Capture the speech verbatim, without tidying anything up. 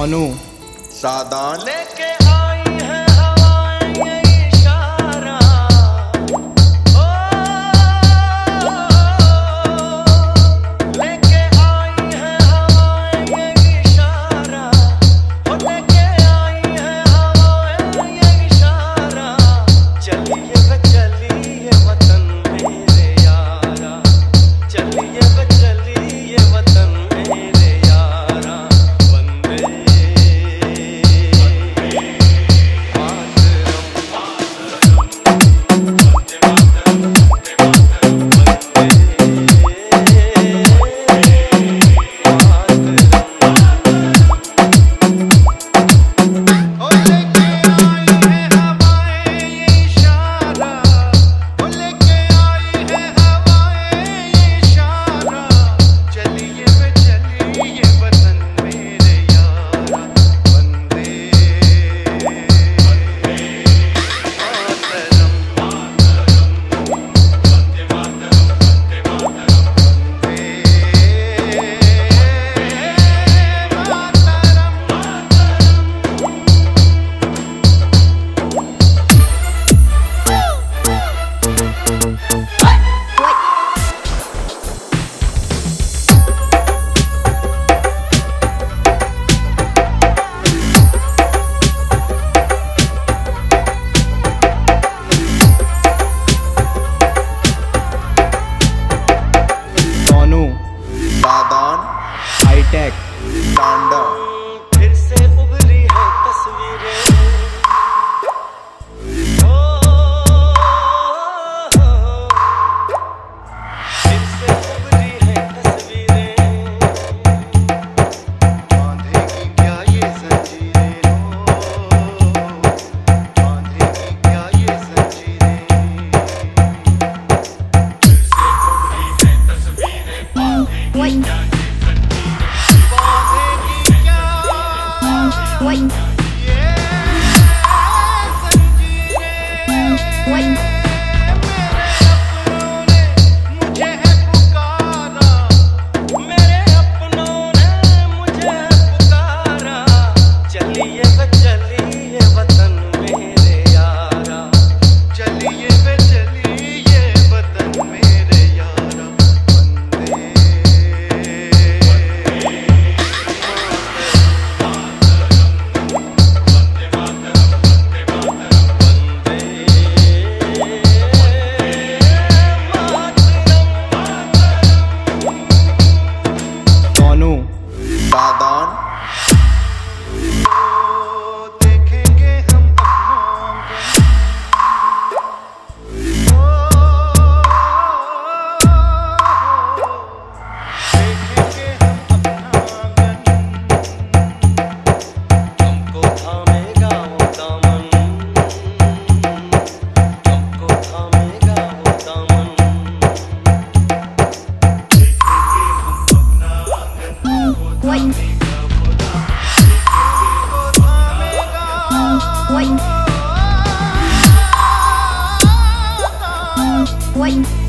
सोनू सादान लेके आई है हवाएं ये इशारा, ओ लेके आई है हवाएं ये इशारा, ओ लेके आई है हवाएं ये इशारा। चलिए वे चलिए वतन मेरे यारा, चलिए वे चलिए वतन मेरे यारा। वंदे सादान हाईटेक टांडा फिर से उभरी है तस्वीरें, ओ फिर से उभरी है तस्वीरें। बांधेगी क्या ये जंजीरें, हो बांधेगी क्या ये जंजीरें। फिर से उभरी है तस्वीरें, बांधेगी क्या सादान देखेंगे हम देखेंगे हम अपना हमको थामेगा वो दामन, हमको थामेगा वो दामन। देखेंगे हम अपना वो थामेगा वो दामन, वो थामेगा। Wait.